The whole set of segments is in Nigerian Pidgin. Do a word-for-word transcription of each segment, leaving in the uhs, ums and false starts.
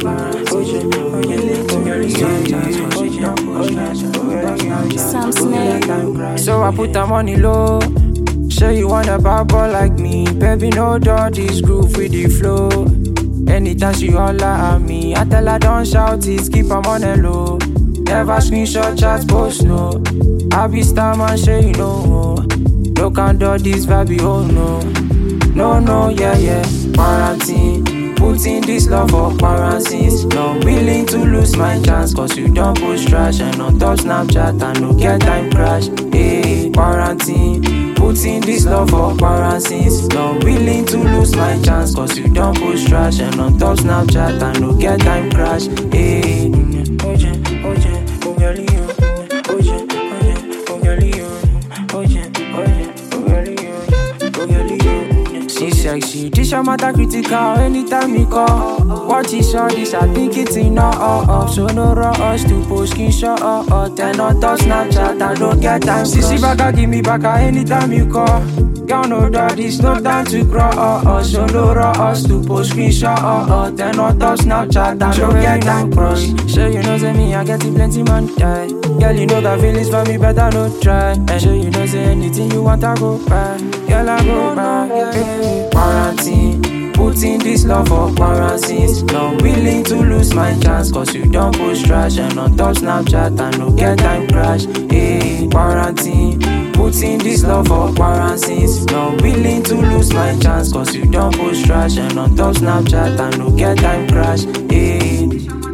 Sam Snake. So I put her money low. Say you want a bad boy like me, baby, no doubt this groove with the flow. Anytime she holler at me, I tell her don't shout it, keep her money low. Never screenshot chat post no. I be star man, say you know. No can do this vibe, oh no. No, no, yeah, yeah. Quarantine, putting this love for quarantines. Not willing to lose my chance, cause you don't post trash. And on top Snapchat, I no get time crash. Hey, quarantine, putting this love for quarantines. Not willing to lose my chance, cause you don't post trash. And on top Snapchat, I no get time crash. Hey, oje, oje, ogali yo. Oje, oje, ogali yo. Oje, oje, ogali yo. Ogali yo. She sexy, this your matter critical. Anytime you call, what is all this? I think it's enough. Uh, uh. So no rush to post screenshot. Uh, uh. Then on top Snapchat, I don't get time. Sissy back, give me back anytime you call. Girl, no that it's no time to crawl. Uh, uh. So no rush to post screenshot. Uh, uh. Then on top Snapchat, I don't get time crush. So you know say me, I get plenty money. Die. Girl, you know that feelings for me, better no try. And so you know say anything you want, I go back. Girl, I go back. Yeah. Quarantine, putting this love for quarantines. Not willing to lose my chance, cause you don't post trash. And on top Snapchat, I no get time crash. Hey, quarantine, putting this love for quarantines. Not willing to lose my chance, cause you don't post trash. And on top Snapchat, I no get time crash. Hey.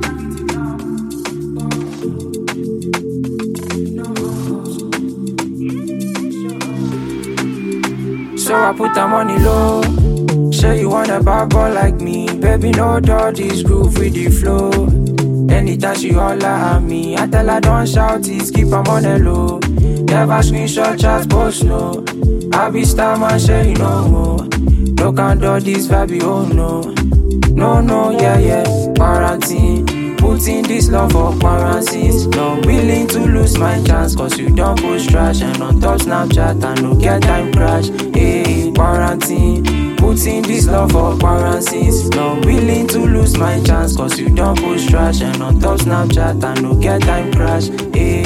So I put her money low. Say you want a bad boy like me, baby, no doubt this groove with the flow. Anytime she holler at me, I tell her don't shout it, keep her money low. Never screenshot chat post no. I be star man, say you know. No can do this vibe, oh no. No, no, yeah, yeah. Quarantine, putting this love for quarantines. Not willing to lose my chance, cause you don't post trash. And on top Snapchat, I no get time crash. Hey, quarantine, putting this love for quarantines. Not willing to lose my chance, cause you don't post trash. And on top Snapchat, I no get time crash. Hey.